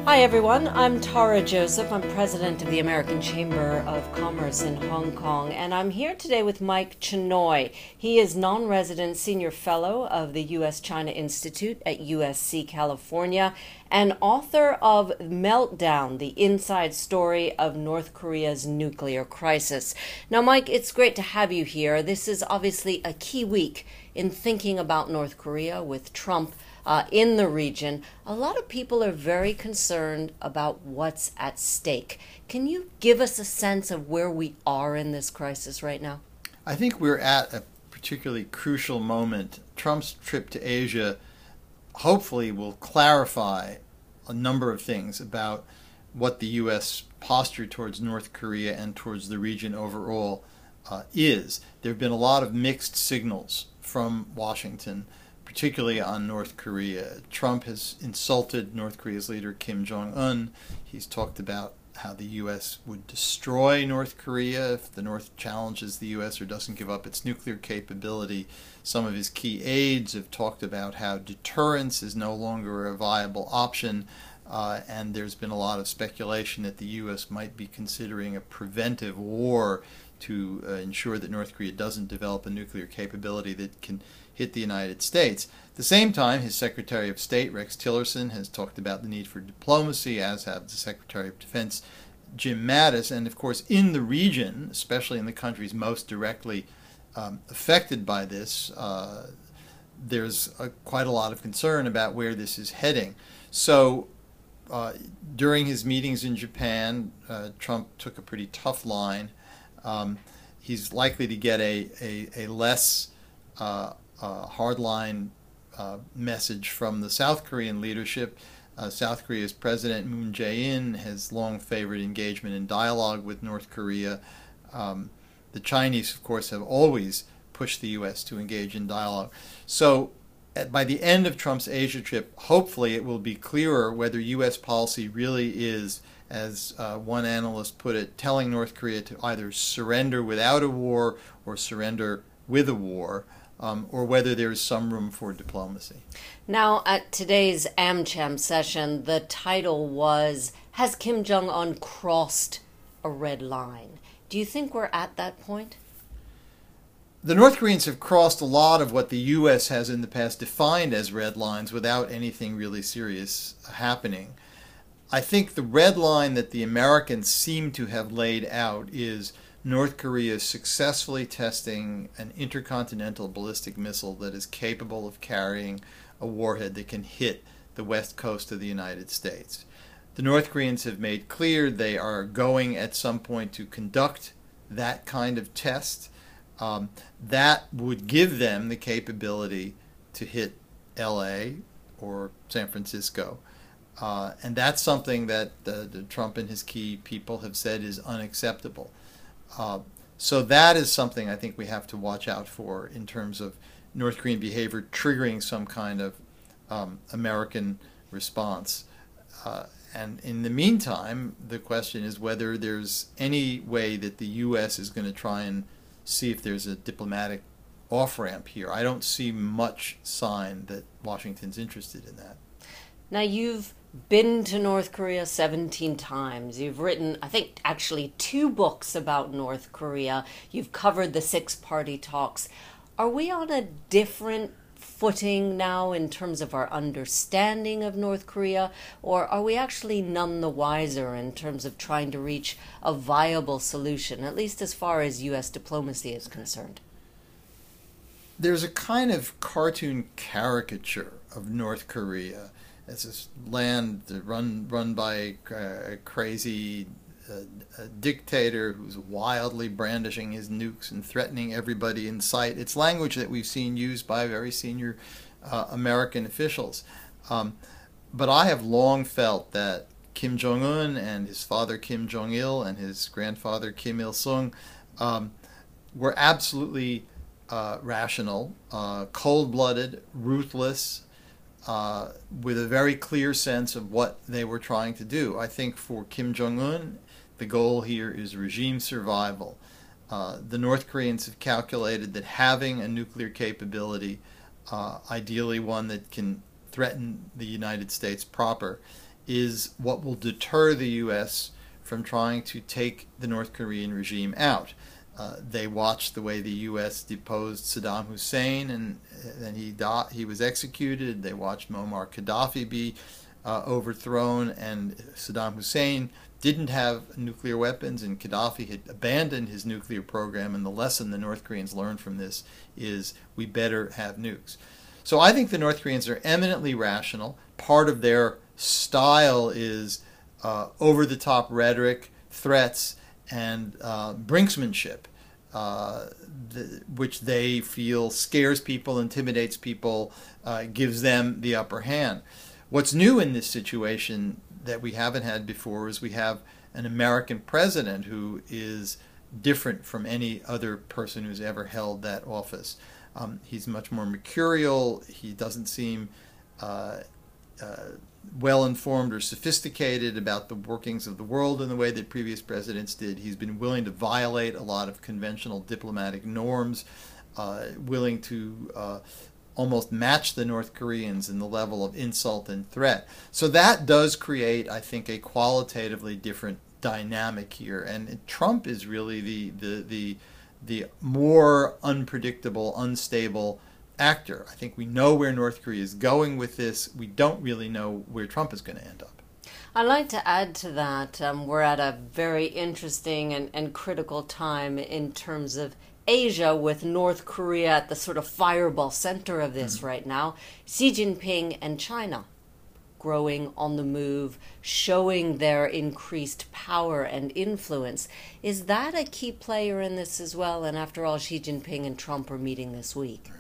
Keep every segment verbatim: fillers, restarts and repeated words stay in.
Hi everyone, I'm Tara Joseph. I'm president of the American Chamber of Commerce in Hong Kong, and I'm here today with Mike Chenoy. He is non-resident senior fellow of the U S China Institute at U S C California and author of Meltdown, the Inside Story of North Korea's Nuclear Crisis. Now, Mike, it's great to have you here. This is obviously a key week in thinking about North Korea with Trump Uh, in the region. A lot of people are very concerned about what's at stake. Can you give us a sense of where we are in this crisis right now? I think we're at a particularly crucial moment. Trump's trip to Asia hopefully will clarify a number of things about what the U S posture towards North Korea and towards the region overall uh, is. There have been a lot of mixed signals from Washington, particularly on North Korea. Trump has insulted North Korea's leader Kim Jong-un. He's talked about how the U S would destroy North Korea if the North challenges the U S or doesn't give up its nuclear capability. Some of his key aides have talked about how deterrence is no longer a viable option, uh, and there's been a lot of speculation that the U S might be considering a preventive war to uh, ensure that North Korea doesn't develop a nuclear capability that can hit the United States. At the same time, his Secretary of State, Rex Tillerson, has talked about the need for diplomacy, as have the Secretary of Defense, Jim Mattis. And of course, in the region, especially in the countries most directly um, affected by this, uh, there's a, quite a lot of concern about where this is heading. So uh, during his meetings in Japan, uh, Trump took a pretty tough line. Um, he's likely to get a, a, a less uh, uh, hardline uh, message from the South Korean leadership. Uh, South Korea's President Moon Jae-in has long favored engagement in dialogue with North Korea. Um, the Chinese, of course, have always pushed the U S to engage in dialogue. So at, by the end of Trump's Asia trip, hopefully it will be clearer whether U S policy really is, as uh, one analyst put it, telling North Korea to either surrender without a war or surrender with a war, um, or whether there is some room for diplomacy. Now, at today's AmCham session, the title was, Has Kim Jong-un Crossed a Red Line? Do you think we're at that point? The North Koreans have crossed a lot of what the U S has in the past defined as red lines without anything really serious happening. I think the red line that the Americans seem to have laid out is North Korea successfully testing an intercontinental ballistic missile that is capable of carrying a warhead that can hit the west coast of the United States. The North Koreans have made clear they are going at some point to conduct that kind of test. Um, that would give them the capability to hit L A or San Francisco. Uh, and that's something that uh, Trump and his key people have said is unacceptable. Uh, so that is something I think we have to watch out for in terms of North Korean behavior triggering some kind of um, American response. Uh, and in the meantime, the question is whether there's any way that the U S is going to try and see if there's a diplomatic off-ramp here. I don't see much sign that Washington's interested in that. Now, you've been to North Korea seventeen times. You've written, I think, actually two books about North Korea. You've covered the six-party talks. Are we on a different footing now in terms of our understanding of North Korea, or are we actually none the wiser in terms of trying to reach a viable solution, at least as far as U S diplomacy is concerned? There's a kind of cartoon caricature of North Korea as this land run run by a crazy uh, a dictator who's wildly brandishing his nukes and threatening everybody in sight. It's language that we've seen used by very senior uh, American officials. Um, but I have long felt that Kim Jong-un and his father Kim Jong-il and his grandfather Kim Il-sung um, were absolutely uh, rational, uh, cold-blooded, ruthless, Uh, with a very clear sense of what they were trying to do. I think for Kim Jong-un, the goal here is regime survival. Uh, the North Koreans have calculated that having a nuclear capability, uh, ideally one that can threaten the United States proper, is what will deter the U S from trying to take the North Korean regime out. Uh, they watched the way the U S deposed Saddam Hussein, and then he died, he was executed. They watched Muammar Gaddafi be uh, overthrown, and Saddam Hussein didn't have nuclear weapons, and Gaddafi had abandoned his nuclear program. And the lesson the North Koreans learned from this is we better have nukes. So I think the North Koreans are eminently rational. Part of their style is uh, over-the-top rhetoric, threats, and uh, brinksmanship, uh, the, which they feel scares people, intimidates people, uh, gives them the upper hand. What's new in this situation that we haven't had before is we have an American president who is different from any other person who's ever held that office. Um, he's much more mercurial. He doesn't seem uh, uh, well-informed or sophisticated about the workings of the world in the way that previous presidents did. He's been willing to violate a lot of conventional diplomatic norms, uh, willing to uh, almost match the North Koreans in the level of insult and threat. So that does create, I think, a qualitatively different dynamic here. And Trump is really the the the, the more unpredictable, unstable actor. I think we know where North Korea is going with this. We don't really know where Trump is going to end up. I'd like to add to that, um, we're at a very interesting and, and critical time in terms of Asia, with North Korea at the sort of fireball center of this mm-hmm. right now. Xi Jinping and China growing on the move, showing their increased power and influence. Is that a key player in this as well? And after all, Xi Jinping and Trump are meeting this week.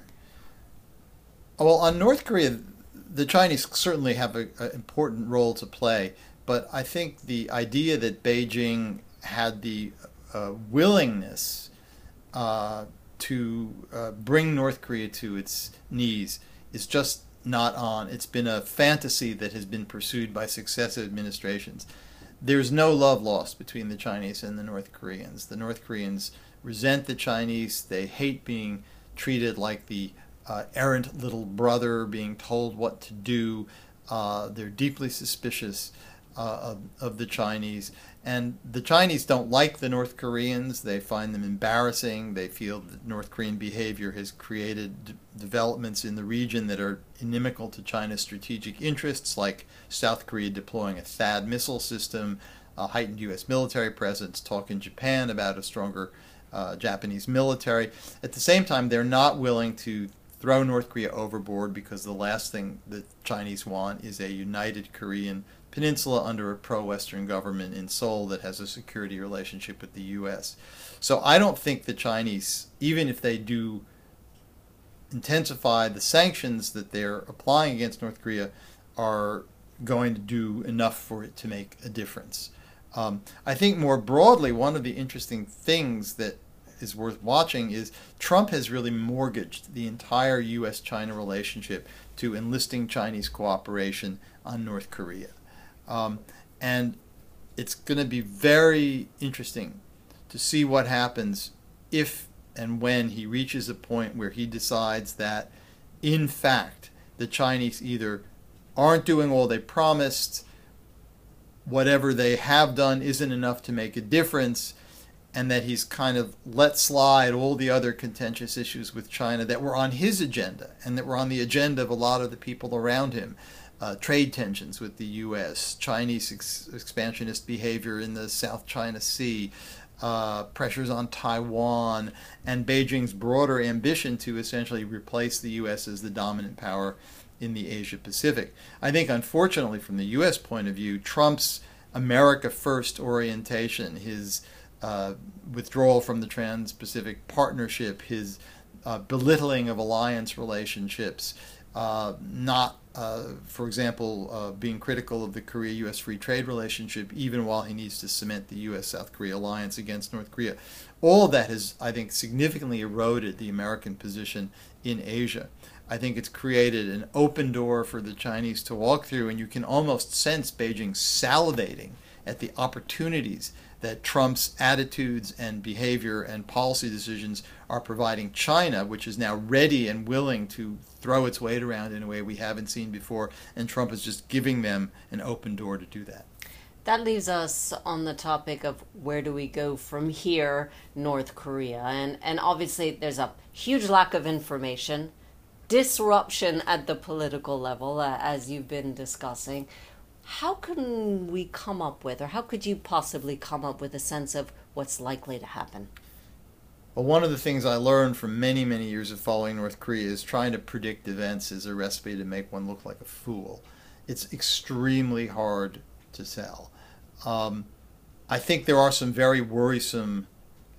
Well, on North Korea, the Chinese certainly have an important role to play, but I think the idea that Beijing had the uh, willingness uh, to uh, bring North Korea to its knees is just not on. It's been a fantasy that has been pursued by successive administrations. There's no love lost between the Chinese and the North Koreans. The North Koreans resent the Chinese. They hate being treated like the Uh, errant little brother, being told what to do. Uh, they're deeply suspicious uh, of, of the Chinese. And the Chinese don't like the North Koreans. They find them embarrassing. They feel that North Korean behavior has created d- developments in the region that are inimical to China's strategic interests, like South Korea deploying a THAAD missile system, a heightened U S military presence, talk in Japan about a stronger uh, Japanese military. At the same time, they're not willing to throw North Korea overboard, because the last thing the Chinese want is a united Korean peninsula under a pro-Western government in Seoul that has a security relationship with the U S. So I don't think the Chinese, even if they do intensify the sanctions that they're applying against North Korea, are going to do enough for it to make a difference. Um, I think more broadly, one of the interesting things that is worth watching is Trump has really mortgaged the entire U S China relationship to enlisting Chinese cooperation on North Korea. Um, and it's going to be very interesting to see what happens if and when he reaches a point where he decides that, in fact, the Chinese either aren't doing all they promised, whatever they have done isn't enough to make a difference, and that he's kind of let slide all the other contentious issues with China that were on his agenda and that were on the agenda of a lot of the people around him. Uh, trade tensions with the U S, Chinese ex- expansionist behavior in the South China Sea, uh, pressures on Taiwan, and Beijing's broader ambition to essentially replace the U S as the dominant power in the Asia Pacific. I think, unfortunately, from the U S point of view, Trump's America First orientation, his Uh, withdrawal from the Trans-Pacific Partnership, his uh, belittling of alliance relationships, uh, not, uh, for example, uh, being critical of the Korea-U S free trade relationship, even while he needs to cement the U S-South Korea alliance against North Korea. All of that has, I think, significantly eroded the American position in Asia. I think it's created an open door for the Chinese to walk through, and you can almost sense Beijing salivating at the opportunities that Trump's attitudes and behavior and policy decisions are providing China, which is now ready and willing to throw its weight around in a way we haven't seen before, and Trump is just giving them an open door to do that. That leaves us on the topic of where do we go from here, North Korea. And, and obviously there's a huge lack of information, disruption at the political level, uh, as you've been discussing. How can we come up with, or how could you possibly come up with a sense of what's likely to happen? Well, one of the things I learned from many, many years of following North Korea is trying to predict events is a recipe to make one look like a fool. It's extremely hard to tell. Um, I think there are some very worrisome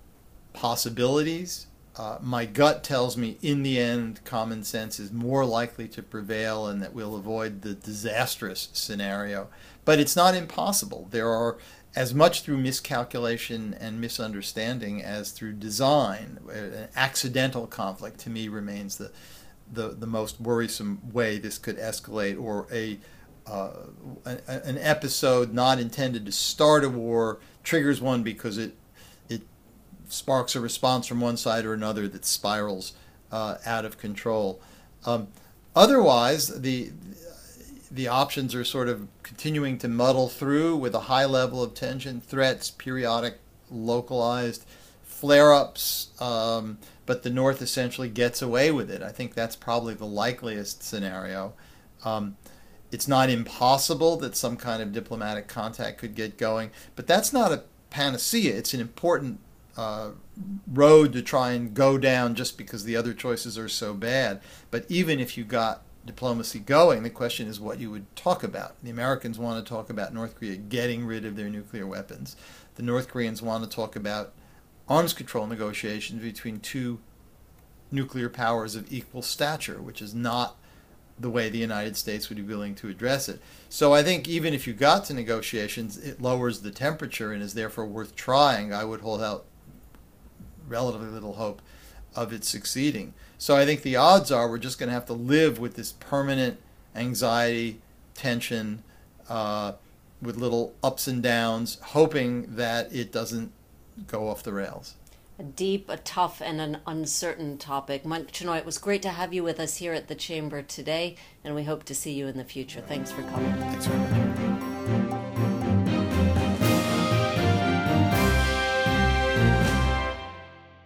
possibilities. Uh, my gut tells me in the end common sense is more likely to prevail and that we'll avoid the disastrous scenario. But it's not impossible. There are, as much through miscalculation and misunderstanding as through design, an accidental conflict to me remains the, the, the most worrisome way this could escalate, or a Uh, an episode not intended to start a war triggers one because it it sparks a response from one side or another that spirals uh, out of control. Um, otherwise, the the options are sort of continuing to muddle through with a high level of tension, threats, periodic localized flare-ups, um, but the North essentially gets away with it. I think that's probably the likeliest scenario. Um, It's not impossible that some kind of diplomatic contact could get going, but that's not a panacea. It's an important uh, road to try and go down just because the other choices are so bad. But even if you got diplomacy going, the question is what you would talk about. The Americans want to talk about North Korea getting rid of their nuclear weapons. The North Koreans want to talk about arms control negotiations between two nuclear powers of equal stature, which is not the way the United States would be willing to address it. So I think even if you got to negotiations, it lowers the temperature and is therefore worth trying. I would hold out relatively little hope of it succeeding. So I think the odds are we're just going to have to live with this permanent anxiety, tension, uh, with little ups and downs, hoping that it doesn't go off the rails. A deep, a tough, and an uncertain topic. Mike Chenoy, it was great to have you with us here at the Chamber today, and we hope to see you in the future. Thanks for coming. Thanks very much.